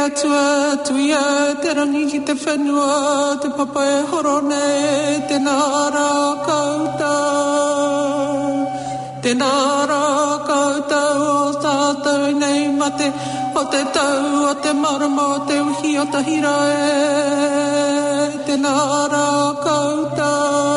atua tuia te rangi ki te whenua te papa e horone te nara kauta o tātou nei mate o te tau o te marama o te uhi o tahira e te nara kauta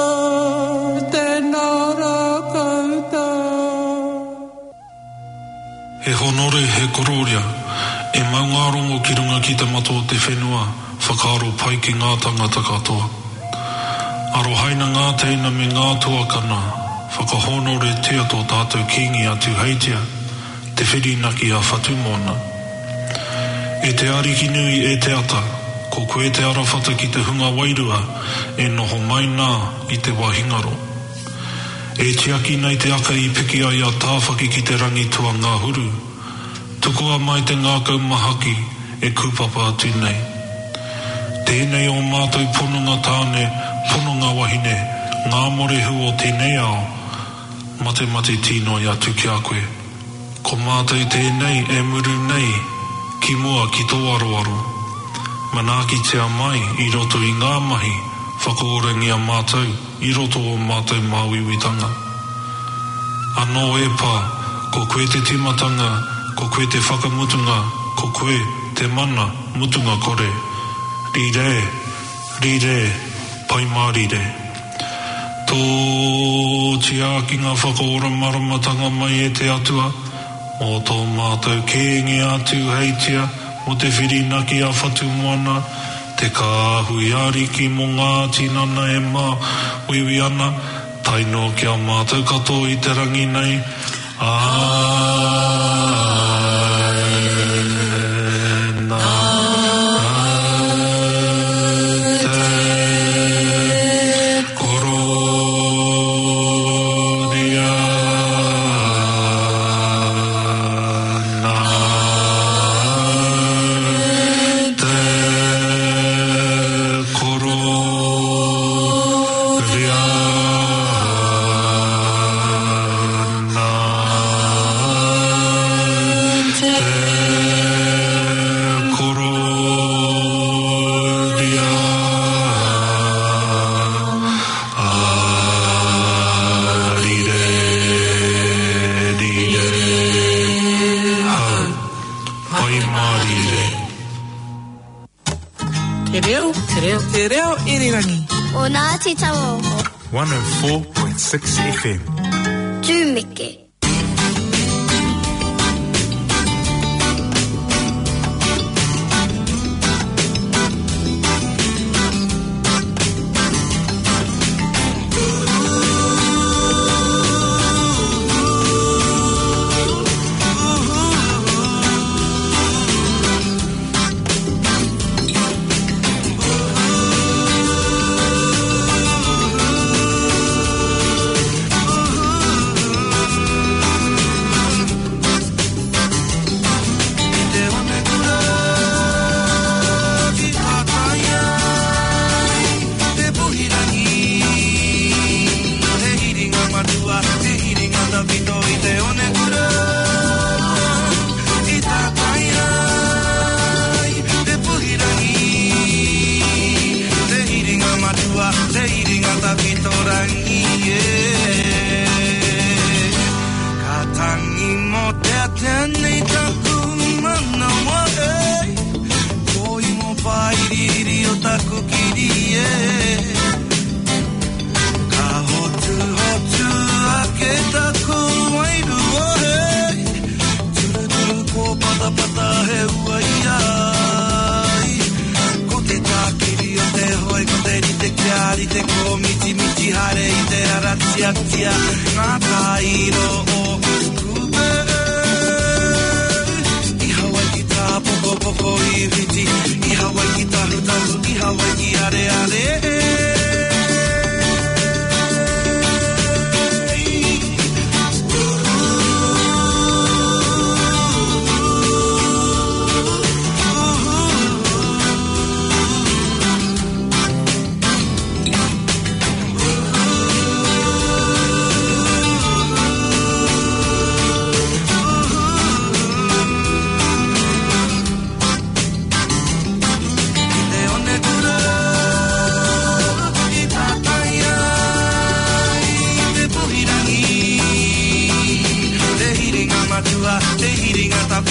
He honore he kororia, e maungarongo ki runga ki te mato o te whenua, whakaaro pai ki ngā tangata katoa. Aro haina ngā teina me ngā tuakana, whakahonore te ato tātou kingi atu heitia, te whirinaki a whatumona. E te ariki nui e te ata, ko koe te arawhata ki te hunga wairua, e noho mai nā i te wahingaro. E tiaki nei te aka i piki ai a tāwhaki ki te rangi tua ngā huru. Tukua mai te ngākau mahaki e kūpapa atu nei. Tēnei o mātou ponunga tāne, ponunga wahine, ngā morehu o tēnei ao. Mate tino i atu ki a koe. Ko mātou tēnei e muru nei, ki mua ki tō aroaro. Manaki tea mai i roto i ngā mahi, whakoorengi a mātou, i roto o mātou māwiwitanga. Anō e pā, ko koe te timatanga, ko koe te whakamutunga, ko koe te mana mutunga kore. Rire, pai mārire. Tō tia ki ngā whakaora maramatanga mai e te atua, o tō mātou kēngi atu heitia, mo te whirinaki a whatumuana, te kāhui ariki mō ngā tinana e mā wiwi ana, taino kia mātou kato i te rangi nei. Te reo irirangi. O Ngāti Tauroko. 104.6 FM. Tūmeke.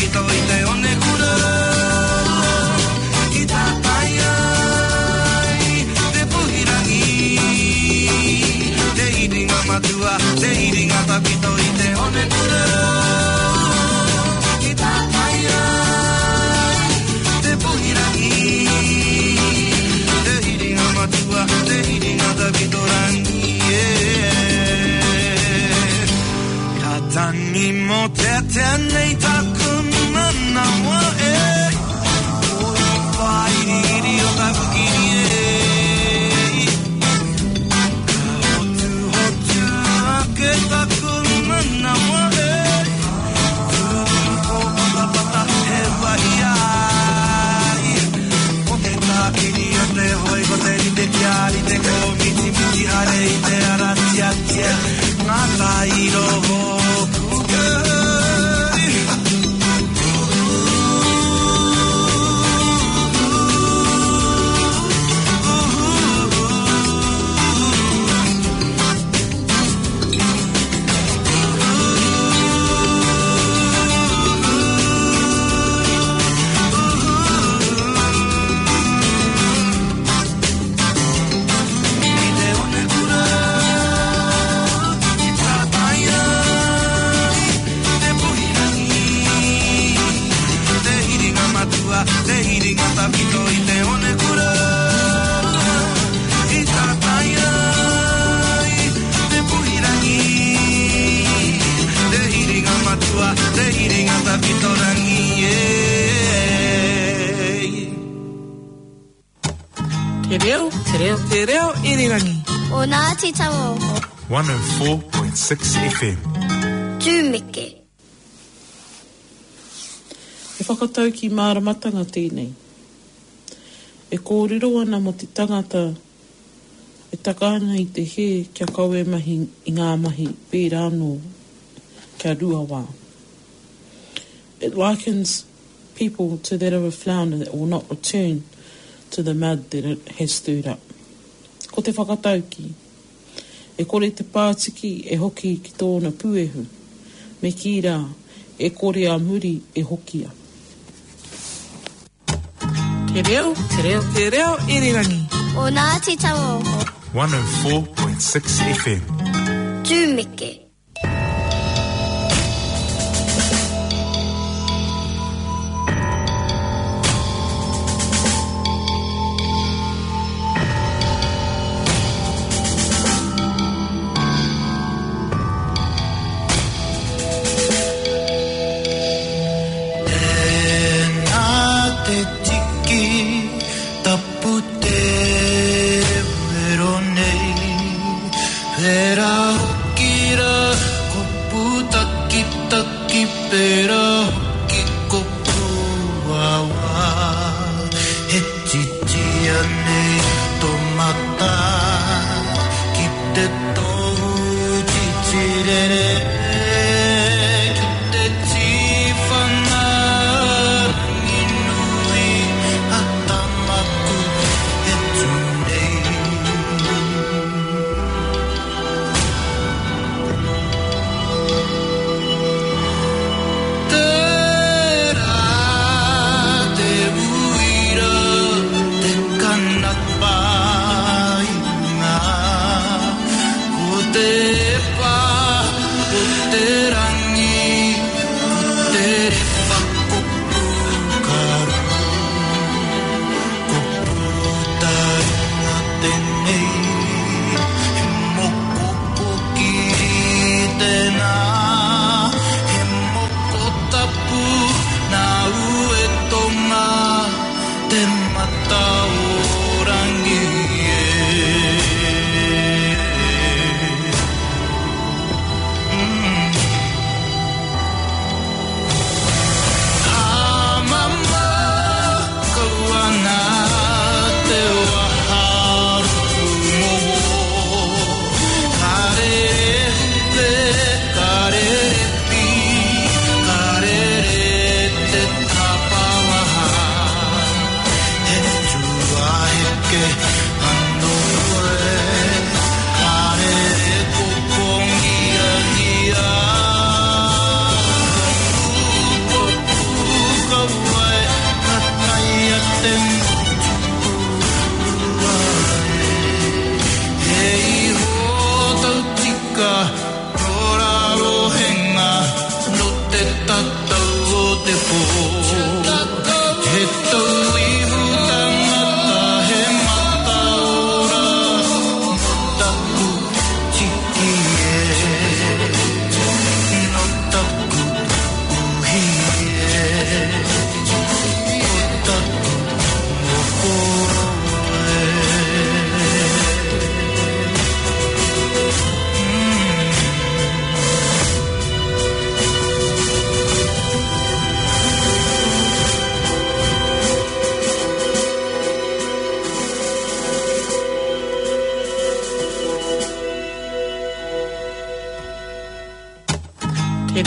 pito i te one kura I tātai ai te puhirangi te iringa matua te iringa tapito I te one kura I tātai ai te puhirangi te iringa matua te iringa tapito rangi Tangi mo te nei taku mana wa e Oi whai riri o taukiri e Hotu hotu ake taku mana wa e Turu o patapata e wahi ai O te tākiri o te hoi ko te rite tiari te ko miti miti hare I te aratia tia Ngā tairo ho Te reo irirangi. O Ngāti Tauroko. 104.6 FM. Tūmeke. E whakatau ki māramatanga tēnei. E kōrero ana mo te tangata e takana I te he kia kaue mahi I ngā mahi pērā anō kia rua wā. It likens people to that of a flounder that will not return to the mud that it has stirred up. Ko te whakatauki, e kore te pātiki e hoki ki tōna puehu, me ki rā, e kore a muri e hokia. Te reo, irirangi. O Ngāti Tauroko. 104.6 FM. Tūmeke.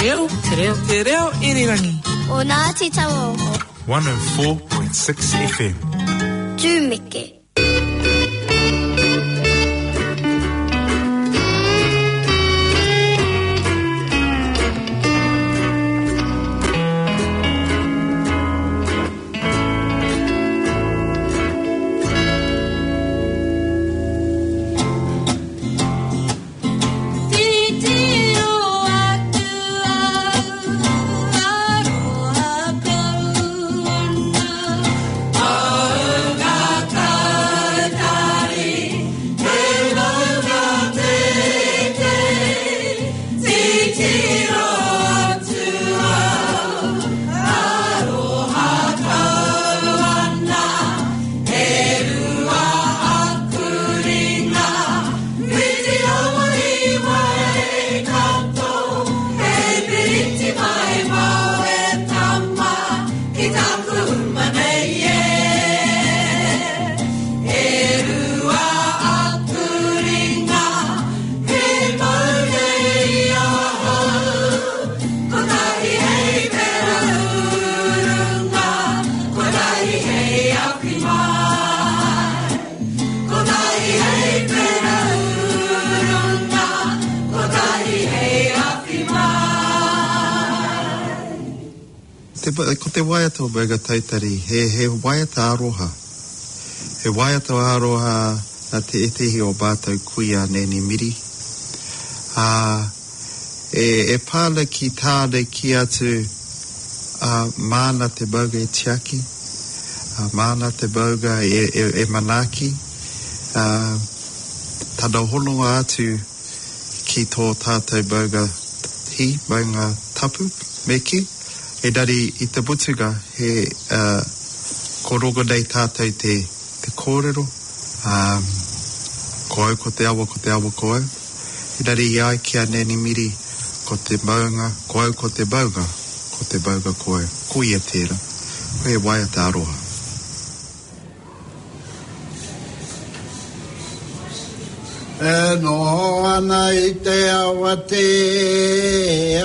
Te reo irirangi. O Ngāti Tauroko. 104.6 FM. Tūmeke. Ko te waiata o Burger Tautari, he waiata aroha. He waiata aroha na te etehi o bātou kuia neni miri. E pāle ki tāre ki atu mana te Burger e tiaki, mana te Burger e manaki. Tana hononga atu ki tō tātou Burger hi, maunga tapu, meki. E dari I te putuga he korogo nei tātou te kōrero. Ko au ko te awa ko au. E dari I ai kia neni miri ko te maunga, ko au ko te bauga ko au. Kui e tēra. Koe waiata aroha. E no ana I te awa te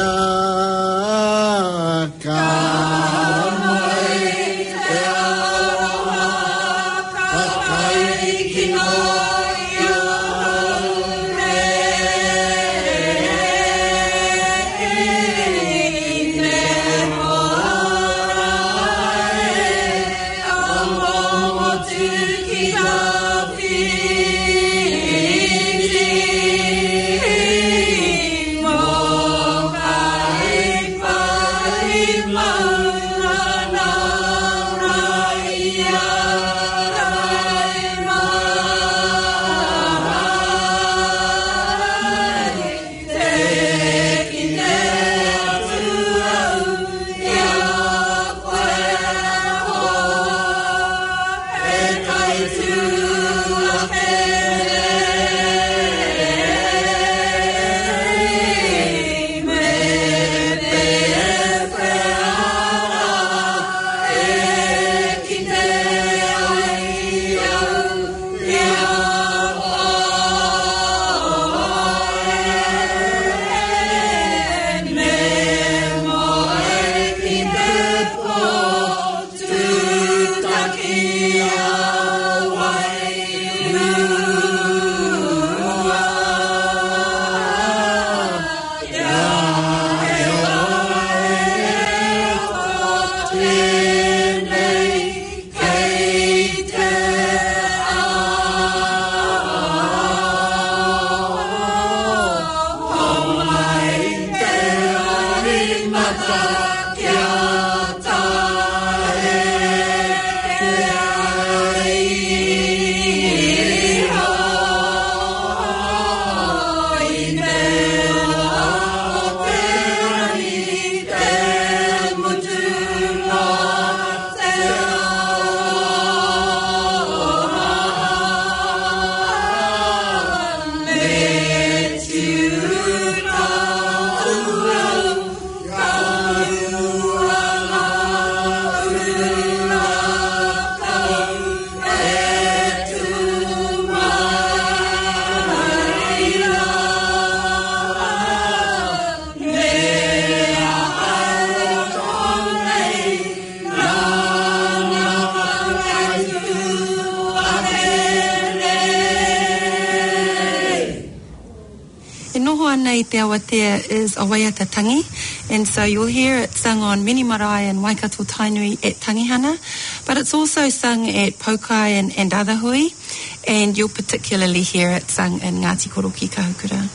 i te awatea is a waiata tangi, and so you'll hear it sung on many marae and Waikato Tainui at Tangihana, but it's also sung at Pokai and other hui, and you'll particularly hear it sung in Ngāti Koro ki Kahukura.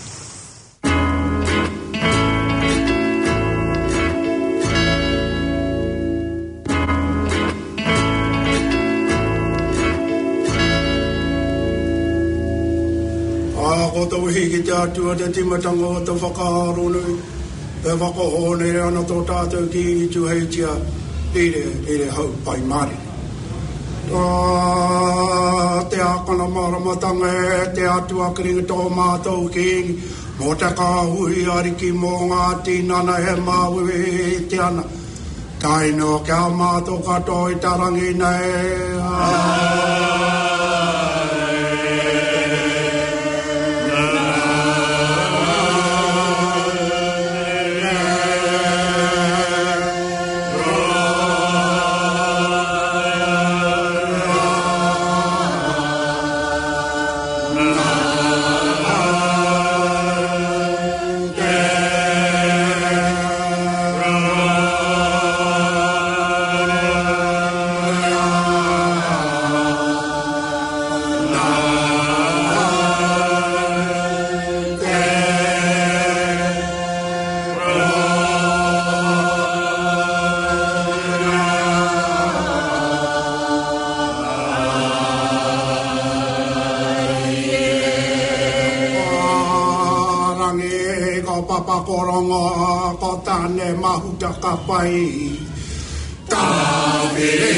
Ko tau hiki te atua te timatanga o te whakaaro nui. E whakahone re ana tō tātou ki i tu heitia ere hau pai mare. Te akana maramatanga e te atua kiringa tō mātou ki mō te kāhui ariki mō ngā tīnana he māwewe he te ana. Taino kia mātou katoa i tarangi nei. Papakorongo ko tane mahuta kapai tabire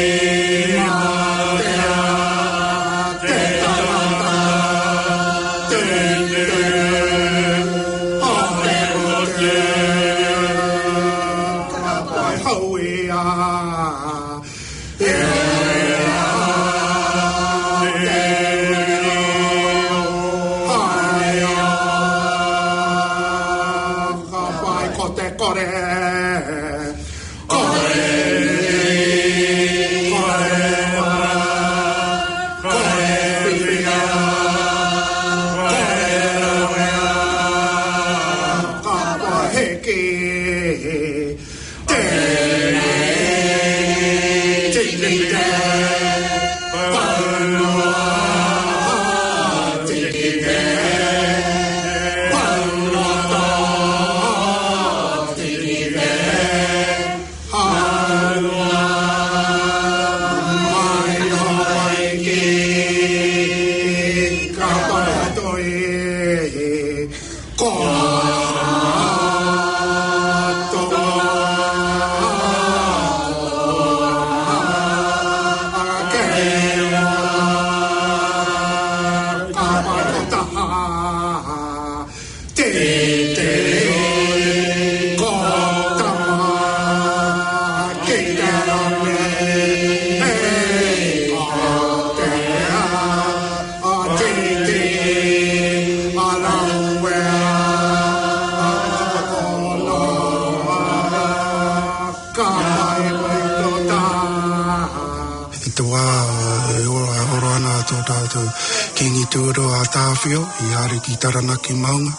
Kingi tūro a tāwhio, I hare ki taranaki maunga,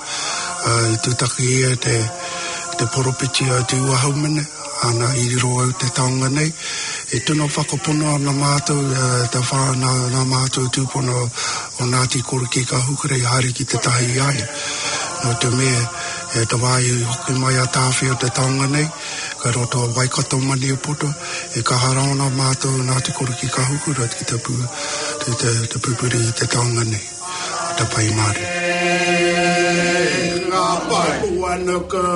I tūtaki e te poropiti au te ua haumene, ana I riro au te taonga nei, E tūno whakapono na mātou, te whāna na mātou tūpono o Ngāti Koro ki Kahukura, I hare ki te tahi ai. No te mea, e te wāi hoki mai a tāwhio te taonga nei, ka roto a Waikato mani o poto, e ka haraona mātou Ngāti Koro ki Kahukura ki te pupuri I te taonga nei, te pai mare. Ngā pai puanuka,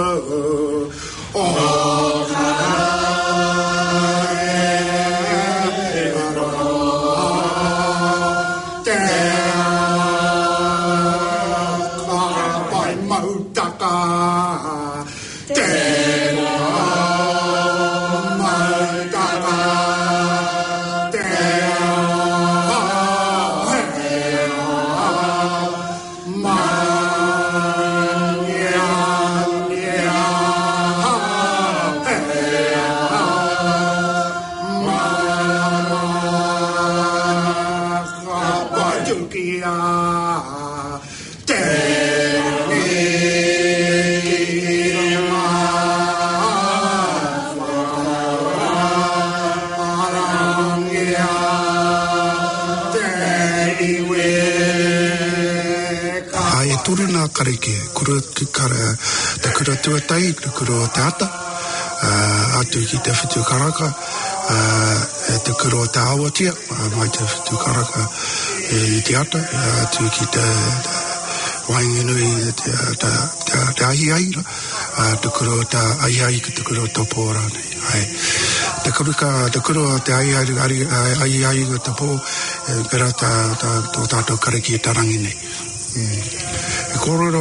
kareke, kura ki kara, te kura tuatai, te kura te ata, atu ki te whitu karaka, te kura te awatia, mai te whitu karaka i te ata, atu ki te waingenui te ahiaira, te kura te ahiai ki te kura topo rane. Te kura te ahiai ki te po, pera tō tātou kareki e tarangi nei. E kororo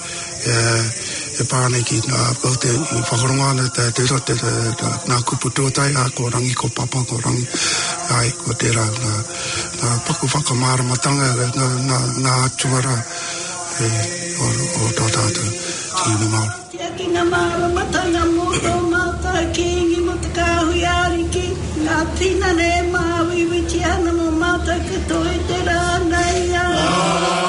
e pāne ki te whakorongana te rote nā kupu tōtai a ko rangi ko papa ko rangi ai ko tērā nā paku whakamāramatanga nā atuara o tō tātou tīna maura. Ki ngā māramatanga mō tō mātai ki ingi mo te kāhui ariki ngā tina ne māwiwi ti ana mō mātai kato e te rānei a.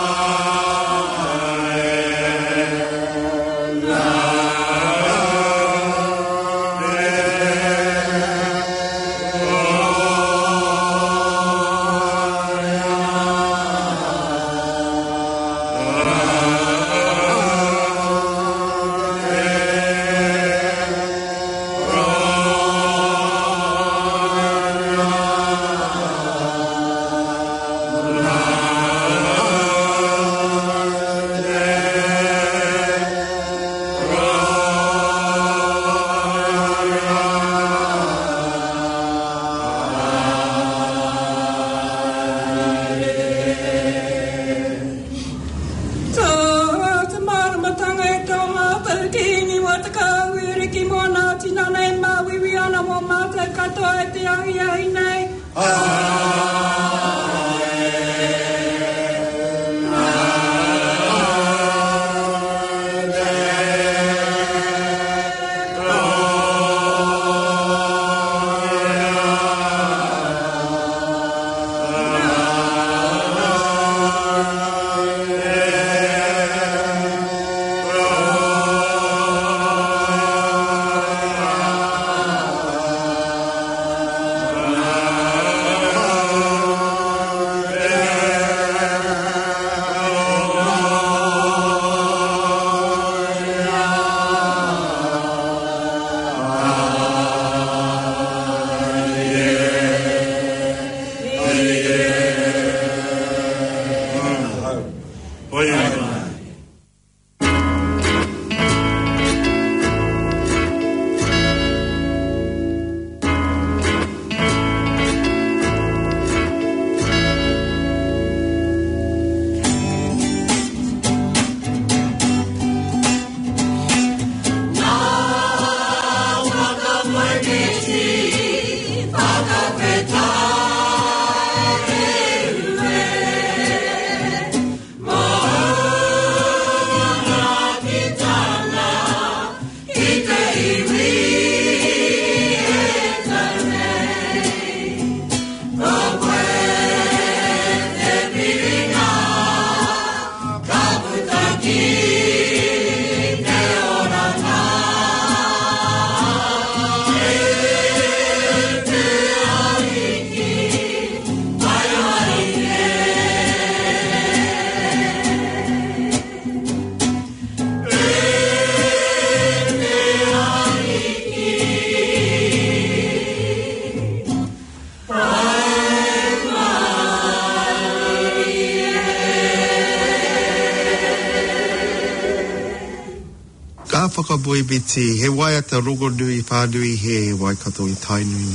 Whakaboi biti, he waiata rogo nui whānui he Waikato i Tainui.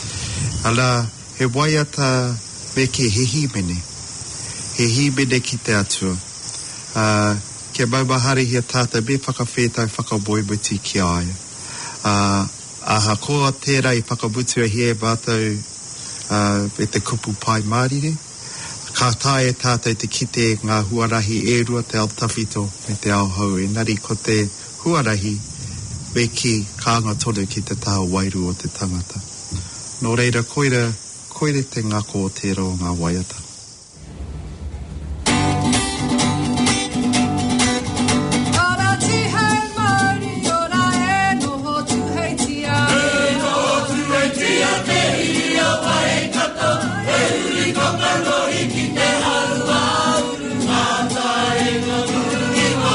Ala, he waiata me ke he himene ki te atua. Ke maumahari hia tātai me whakawhetai whakaboi biti ki aia. Aha koa tērā I whakabutua he mātou e te kupu pai mārire. Ka tae tātai te kite ngā huarahi e rua te altawhito me te ao hau. Engari ko te huarahi me ki kānga tonu ki te tāo wairu o te tangata. Nō reira, koire te ngako o tērā o ngā waiata. Ki te harua uru ngā tae ngā nuru ki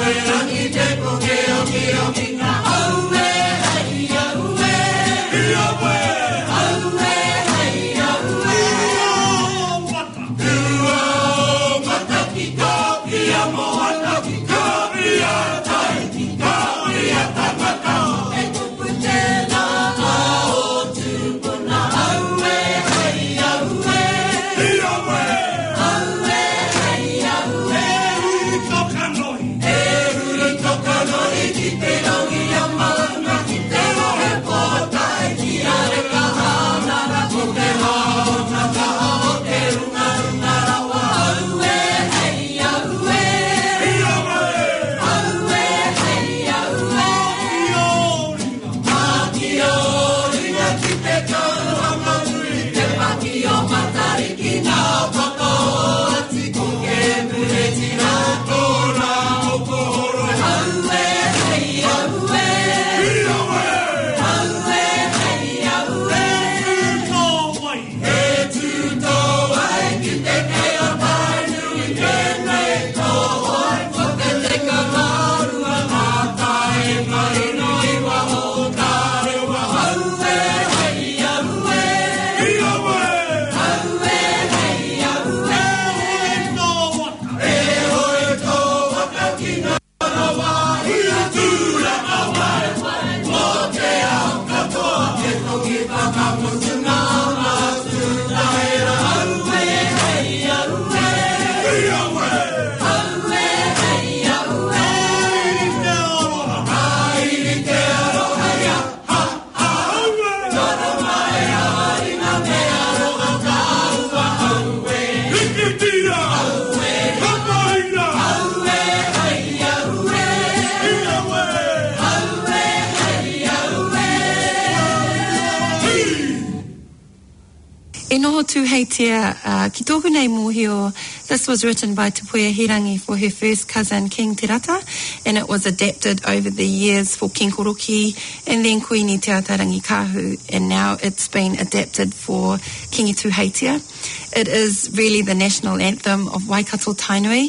E noho tū heitia, ki tōku nei mōhio, this was written by Tupuia Hirangi for her first cousin, King Te Rata, and it was adapted over the years for King Koroki and then Kuini Te Atarangi Kahu, and now it's been adapted for Kingi Tū Heitia. It is really the national anthem of Waikato Tainui,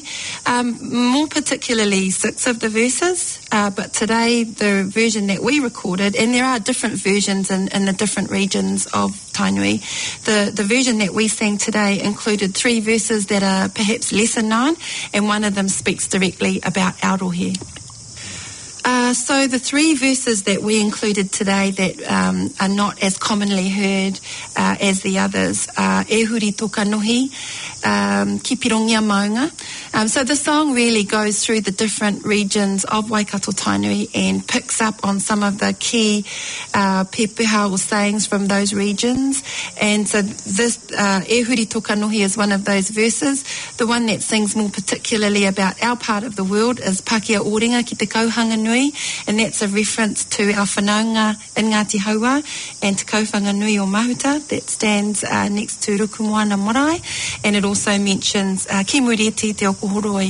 more particularly 6 of the verses, but today the version that we recorded, and there are different versions in the different regions of Tainui, the version that we sang today included 3 verses that are perhaps lesser known, and one of them speaks directly about Arohe. So the 3 verses that we included today that are not as commonly heard as the others are E huri toka nohi, Ki pirongia maunga. So the song really goes through the different regions of Waikato Tainui and picks up on some of the key pepeha or sayings from those regions. And so this E huri toka nohi is one of those verses. The one that sings more particularly about our part of the world is Pakia Oringa ki te kauhanga nui, and that's a reference to our whanaunga in Ngāti Haua and Te Kauwhanga Nui o Mahuta that stands next to Rukumoana Marae, and it also mentions Ki Murieti te Okohoroi.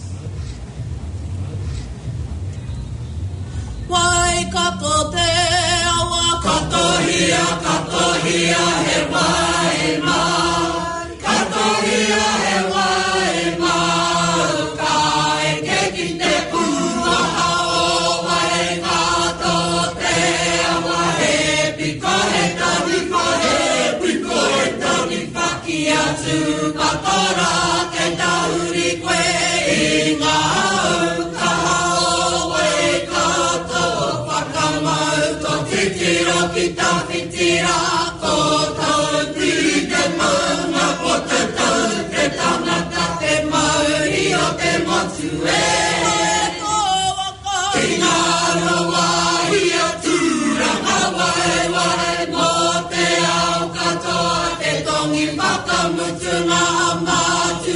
Waikato te awa katohia, katohia he waima, katohia he waima, ka e ke ki te puaha o Waikato te awa he piko he tawiko he piko he tawiko ki atu katora te tauri koe i ngā au kaha o Waikato whakamau to titiro ki tawhitira ko tau tiri te maunga po te tau te tangata te mauri o te motu e ki ngā roa hia tūranga wae wae mo te au katoa te tongi whakamutunga a mātu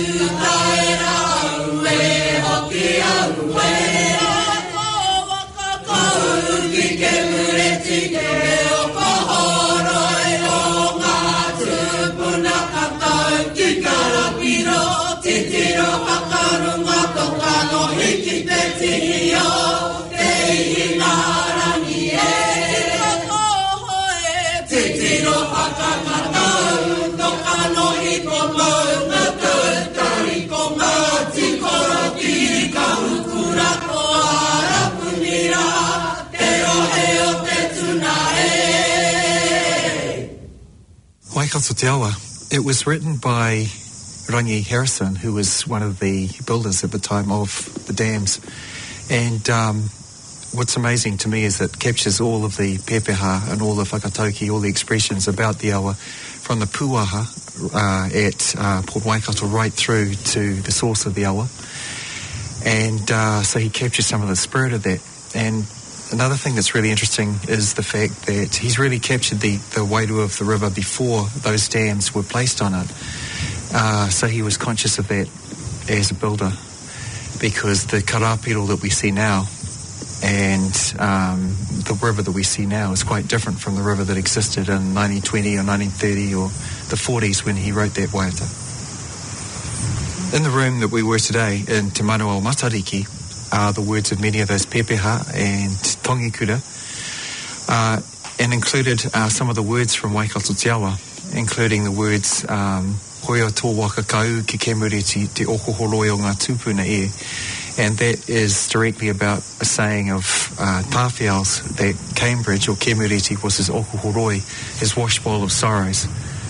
Waikato Te Awa. It was written by Rangi Harrison, who was one of the builders at the time of the dams. And what's amazing to me is it captures all of the pepeha and all the whakatauki, all the expressions about the awa, from the puaha at Port Waikato right through to the source of the awa. And so he captures some of the spirit of that. And another thing that's really interesting is the fact that he's really captured the wairu of the river before those dams were placed on it. So he was conscious of that as a builder, because the karapiro that we see now and the river that we see now is quite different from the river that existed in 1920 or 1930 or the 40s when he wrote that waiata. In the room that we were today in Te Manawa o Matariki are the words of many of those pepeha and tongikura, and included some of the words from Waikato Te Awa, including the words Hoia tō waka kau ki kemureti te okohoroi o ngā tūpuna e. And that is directly about a saying of Tāwhiao's that Cambridge or Kemureti was his okohoroi, his wash bowl of sorrows.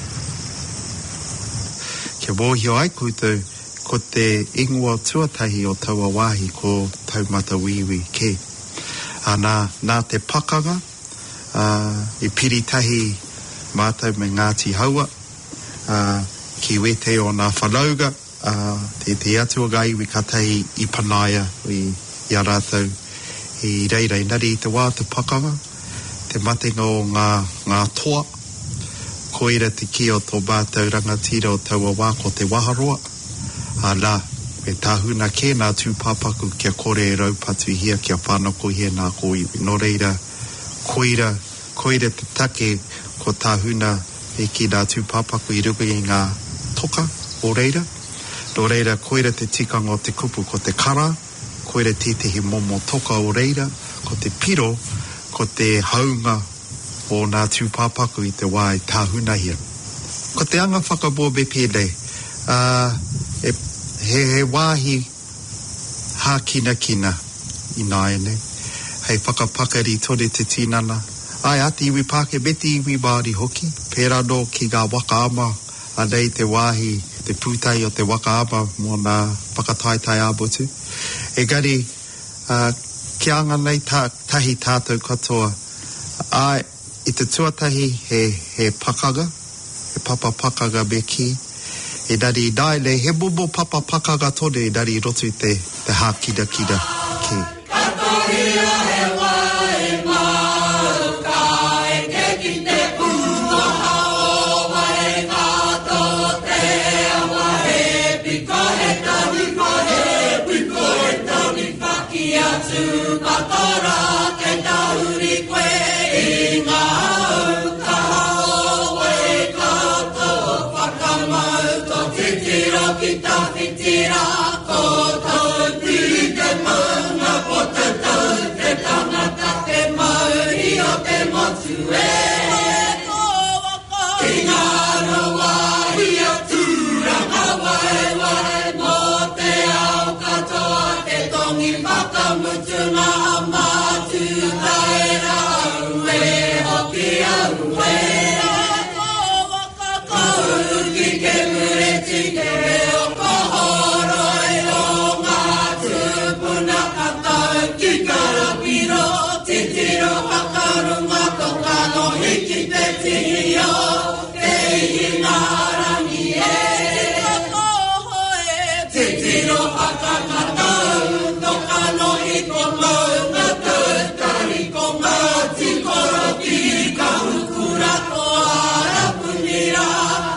Kia wōhio ai koutou ko te ingoa tuatahi o taua wāhi ko taumata wiwi ke. Nā te pakanga, I piritahi mātou me Ngāti Haua, ki wete o nā whanauga, te atuaga iwi katahi I Panaia I a rātou I reirei nari I te wā te pakanga, te matenga o ngā toa, koira te ki o tō mātou rangatira o taua wā ko te waharoa, la, me tāhuna ke nā tūpāpaku kia kore e raupatu hia kia whanako hia nā ko iwi. No reira, koira te take ko tāhuna e ki nā tūpāpaku I ruga I ngā toka o reira. No reira, koira te tikanga o te kupu ko te kara, koira tētehi momo toka o reira, ko te piro, ko te haunga o nā tūpāpaku I te wā I tāhuna hia. Ko te anga whakabobe pēlei, he wāhi hākina I nāene, hei whakapakari tore te tinana, ai ati iwi pāke beti iwi Māori hoki, pērā no ki ngā waka ama, anei te wāhi, te pūtai o te waka ama mō nā whakataitai ābotu. Engari, ki anga nei tahi tātou katoa, ai I te tuatahi he pakanga, he papa pakanga me ki, e nari nai le he momo papa pakanga tone e nari rotu te hākina ki. Katoria he wai mauka e te ki te puaha o wai kato te awa he piko he tauni whaki atu katora te tauri koe I ngā auka o wai kato whakamauto titira ki ta whitira ko tau pite maunga po te tau te tangata te mauri o te motu e ki ngā rawa I a tūranga wai mō te au katoa te tongi whakamutu ngā mātu tae rau e hoki au e Kauki ke mureti ke reo kohoroi o ngā tūpuna katau ki karapiro titiro whakarunga ko kano hiki te tihio te ihi ngā rangi titiro whakakatau no kano hiko maunga tūtari ko ngā tikoro ki ka hukura ko arapunira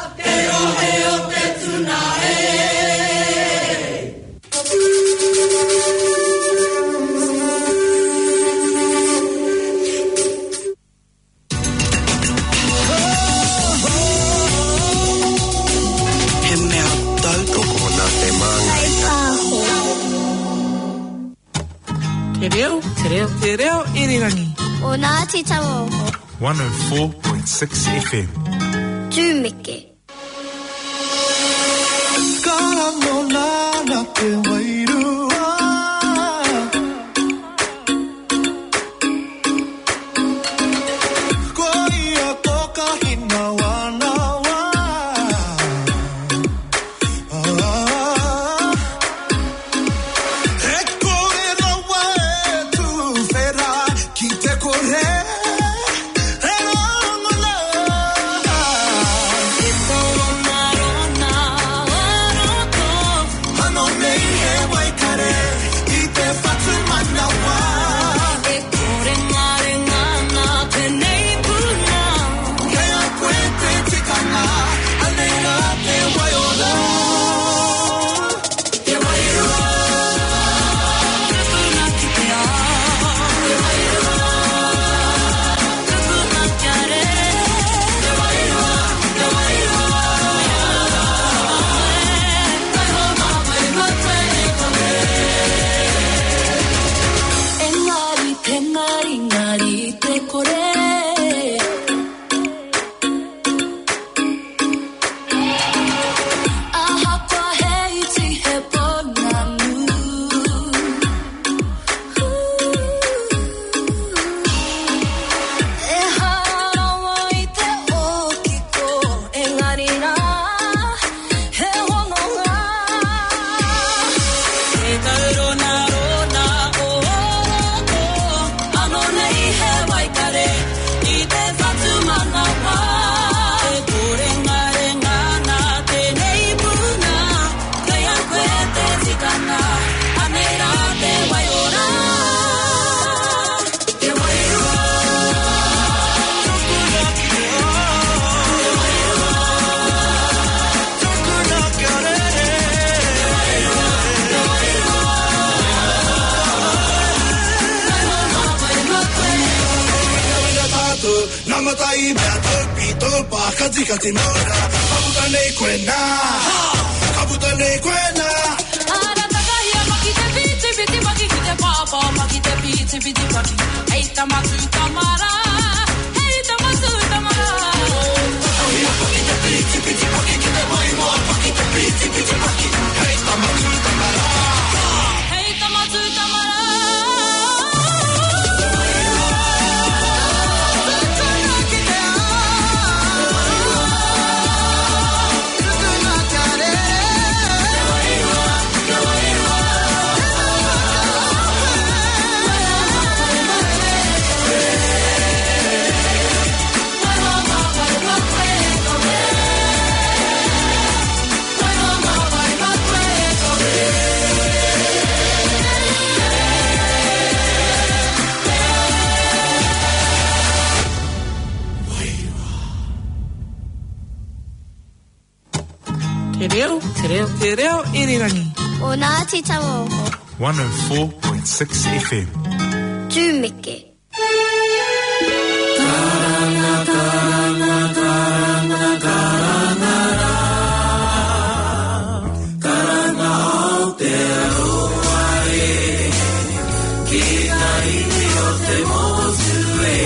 Te reo irirangi. O Ngāti Tawa 104.6 FM. Tūmeke. Kara no nana te wairua Koia toka hina wana wa matai beto pito pa kati kati mora kabuta ne kwena kabuta ne kwena ara takahia makite piti piti makite papa makite piti piti paki hey tamatu tamara hey tamatu tamara takahia makite piti piti makite mai mo makite piti piti paki hey tamatu tamara hey tamatu tamara Te reo irirangi. O Ngāti Tauroko. 104.6 FM. Tūmeke. Karanga, karanga, karanga, karanga, karanga Aotearoa e ki ngā iwi o te motu e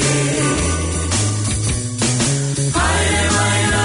haere mai rā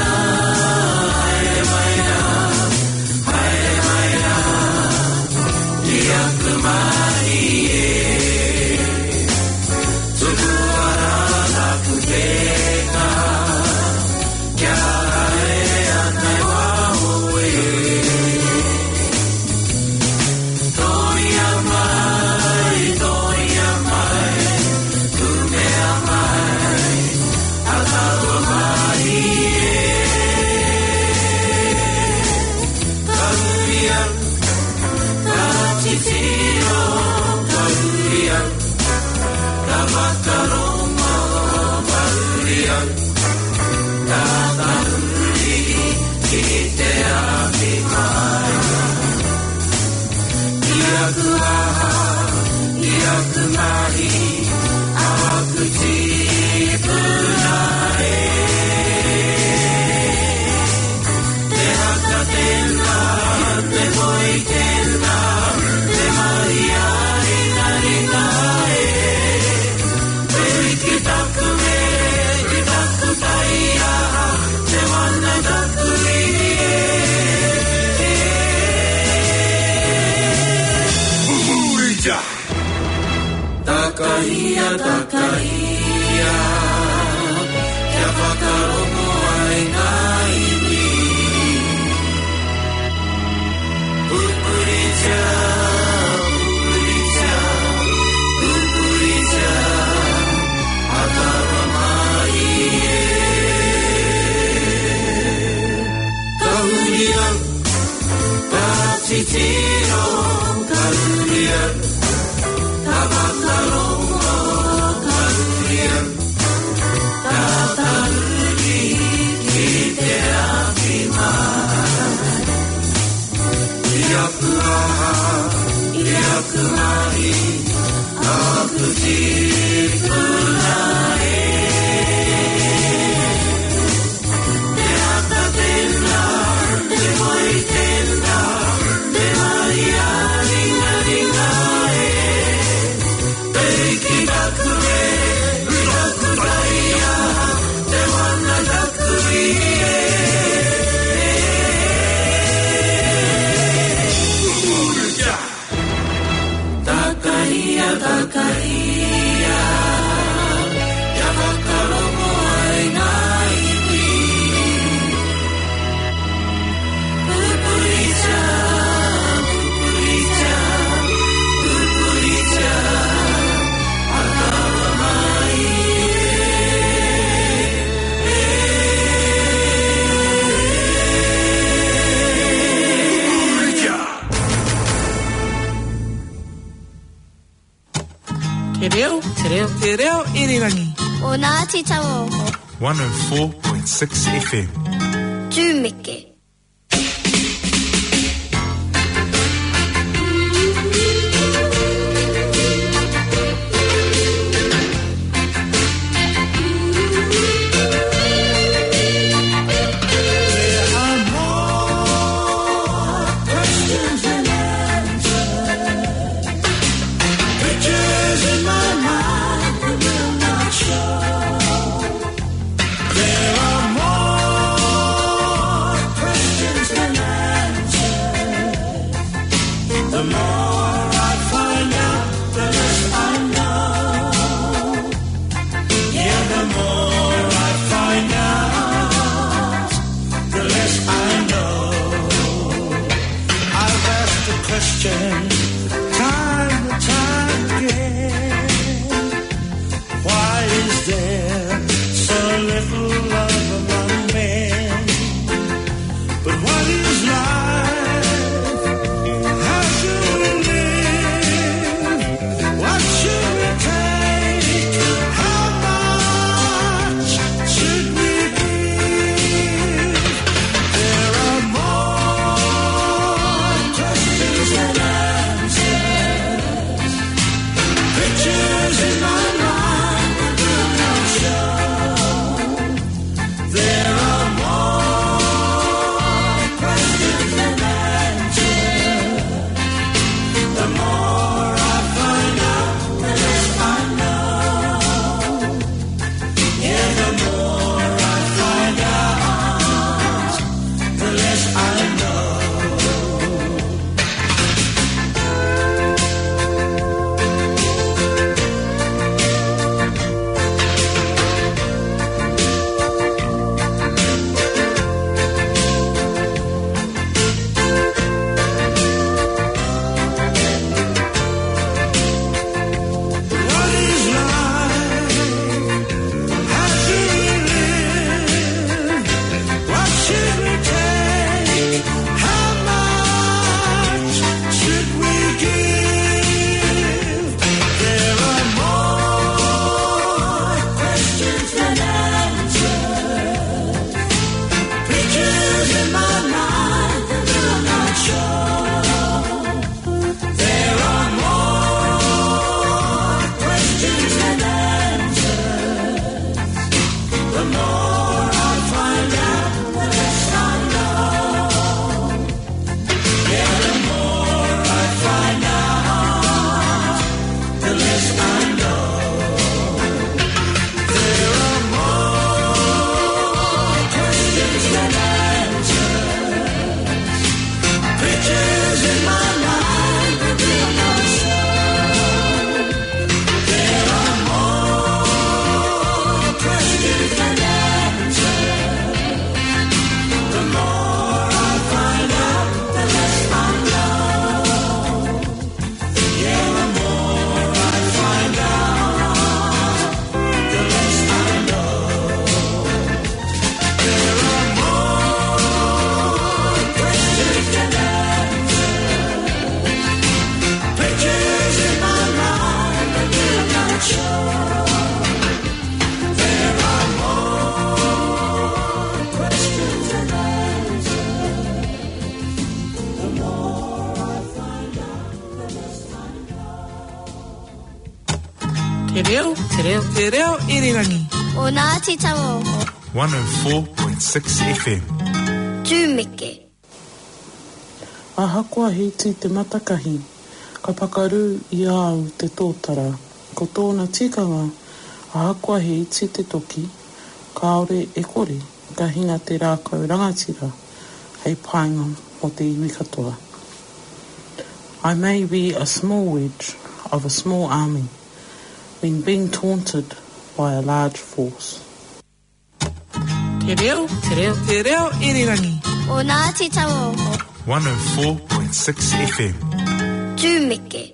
Takahia, takahia, kia whakarongo ai ngā iwi. Pupuritia, pupuritia, pupuritia, atawa mai e. Kahuria, tatitiro, kahuria, Tawakarongo, kahuria, tataruri, ki te aki mai. Iaku aha, iaku mai, aku tipuna e. Te ata tena, te moi tena, te mai a ringa ringa e. Ki taku e, ki taku taia, te wana taku i e. Takahia, takahia, kia whakarongo ai ngā iwi. Pupuritia, pupuritia, pupuritia, atawa mai Te reo irirangi. O Ngāti Tauroko. 104.6 FM. Tūmeke. Te reo irirangi. O Ngāti Tauroko. 104.6 FM. Tūmeke. A hakoa he ti te matakahi, ka pakaru I au te tōtara. Ko tōna tikanga, a hakoa he iti te toki, kaore e kore, ka hinga te rākau rangatira, hei painga o te iwi katoa. I may be a small wedge of a small army, when being taunted by a large force. Te reo irirangi. O Ngāti Tauroko. 104.6 FM. Tūmeke.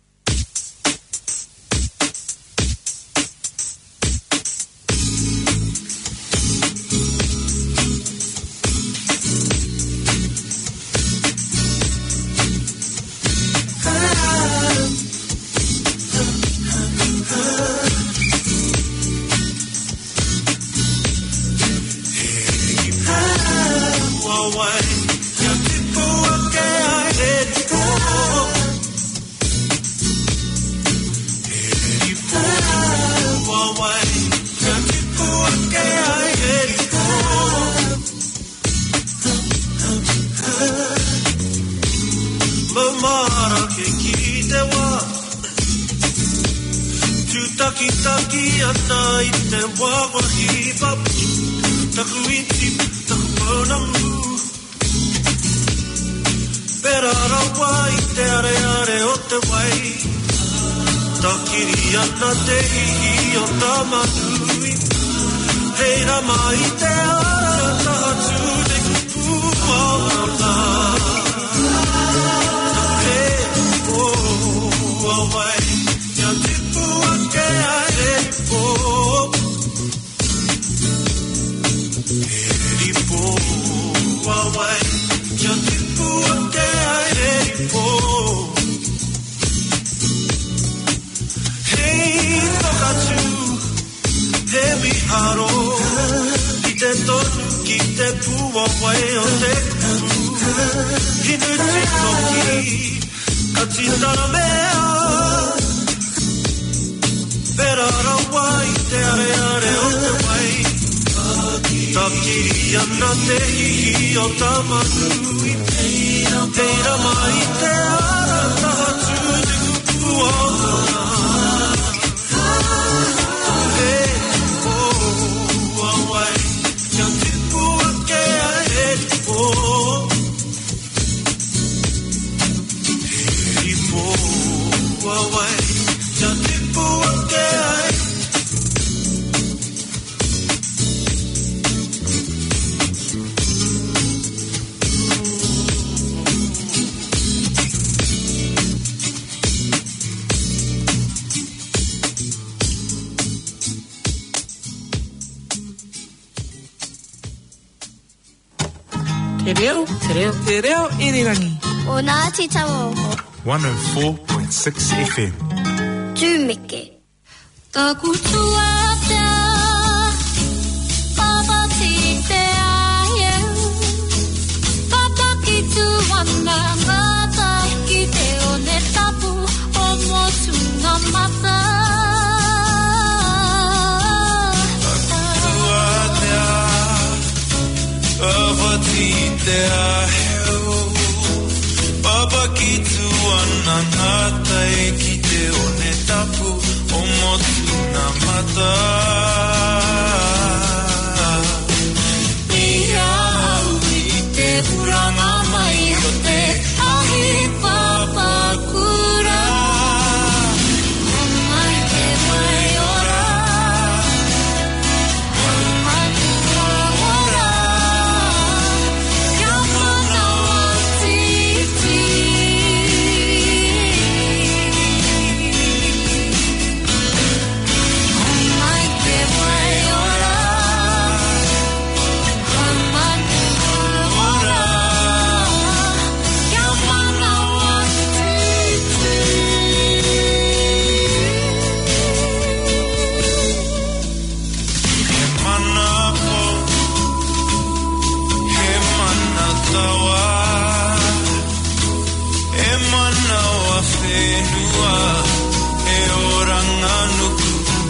Te reo irirangi. O Ngāti Tauroko. 104.6 FM. Tūmeke. Taku tua te papa ti te aia. Papa ki tu wana ngata ki te o ne tapu o motu ngā mata. Taku tua te papa ti te aia. Papa ki tu ana ngata e ki te o ne tapu o motu na mata. I au I te uranga mai o te ahi papa kura. O mai te mai ora. O mai te mai ora. Kia mana wa titi. E oranga nuku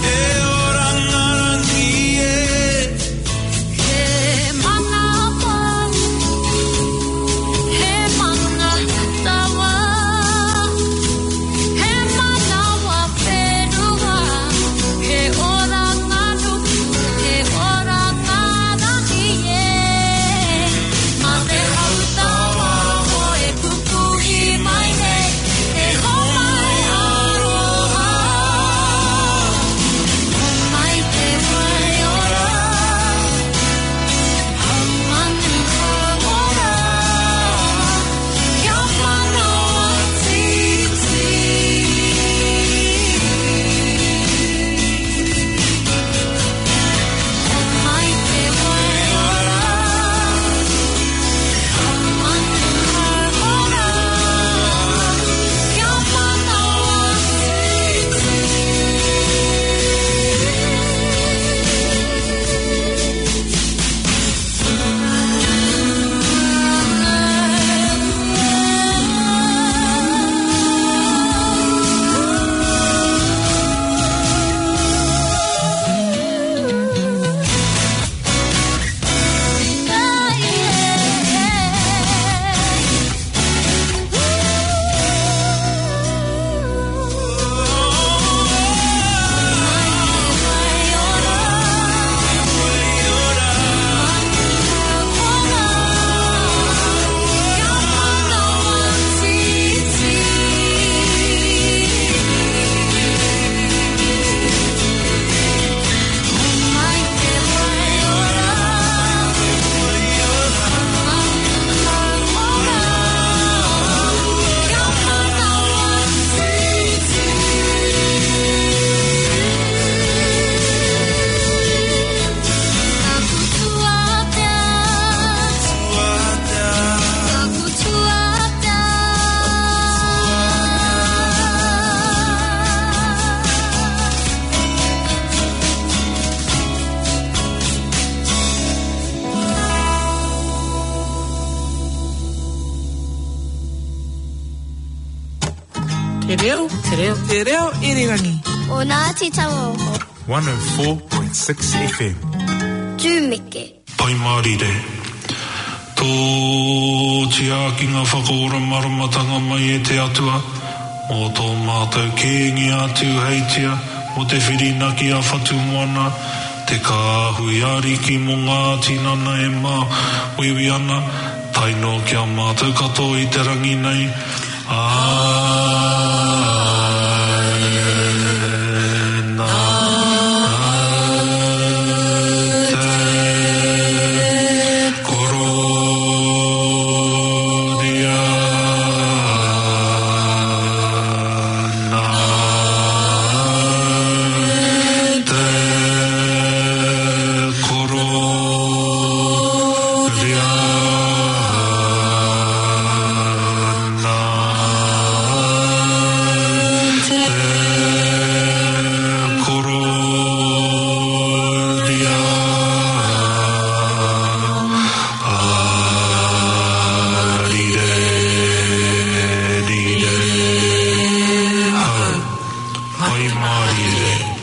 Te reo irirangi. O Ngāti Tauroko. 104.6 FM. Tūmeke. Pai Mārire. Tō tia ki ngā whakaora maramatanga mai e te atua. O tō mātou kēngi atu heitia. O te whirinaki a whatu moana. Te kāhui ariki mō Ngāti nana e mā. Wiwi ana. Taino kia mātou katoa i te rangi nei. Pai Mārire.